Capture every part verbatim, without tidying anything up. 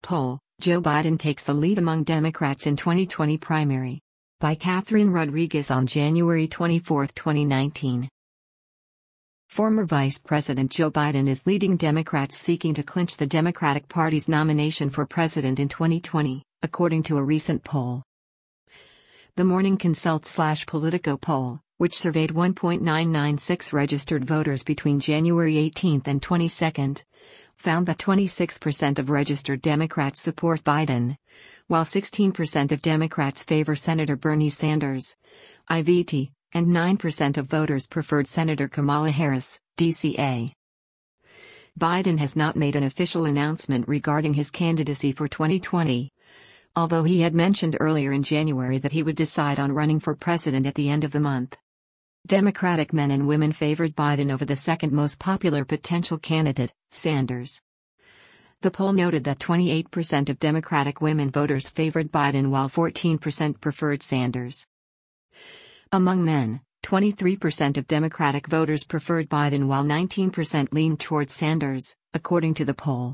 Poll: Joe Biden takes the lead among Democrats in twenty twenty primary. By Catherine Rodriguez on January twenty-fourth, twenty nineteen. Former Vice President Joe Biden is leading Democrats seeking to clinch the Democratic Party's nomination for president in twenty twenty, according to a recent poll. The Morning Consult slash Politico poll, which surveyed one point nine nine six registered voters between January eighteenth and twenty-second, found that twenty-six percent of registered Democrats support Biden, while sixteen percent of Democrats favor Senator Bernie Sanders, I V T, and nine percent of voters preferred Senator Kamala Harris, D C A. Biden has not made an official announcement regarding his candidacy for twenty twenty, although he had mentioned earlier in January that he would decide on running for president at the end of the month. Democratic men and women favored Biden over the second most popular potential candidate, Sanders. The poll noted that twenty-eight percent of Democratic women voters favored Biden while fourteen percent preferred Sanders. Among men, twenty-three percent of Democratic voters preferred Biden while nineteen percent leaned towards Sanders, according to the poll.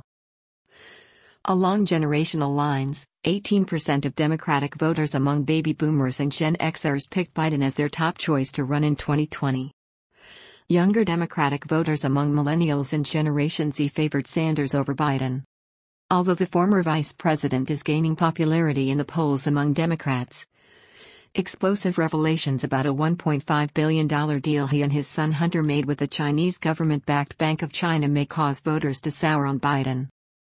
Along generational lines, eighteen percent of Democratic voters among baby boomers and Gen Xers picked Biden as their top choice to run in twenty twenty. Younger Democratic voters among millennials and Generation Z favored Sanders over Biden. Although the former vice president is gaining popularity in the polls among Democrats, explosive revelations about a one point five billion dollars deal he and his son Hunter made with the Chinese government-backed Bank of China may cause voters to sour on Biden.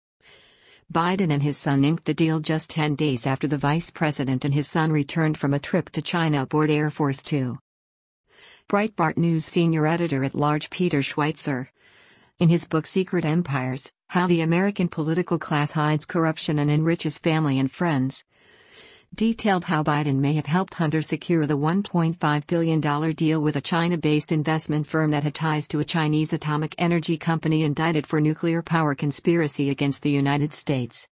Biden and his son inked the deal just ten days after the vice president and his son returned from a trip to China aboard Air Force Two. Breitbart News senior editor-at-large Peter Schweitzer, in his book Secret Empires: How the American Political Class Hides Corruption and Enriches Family and Friends, detailed how Biden may have helped Hunter secure the one point five billion dollars deal with a China-based investment firm that had ties to a Chinese atomic energy company indicted for nuclear power conspiracy against the United States.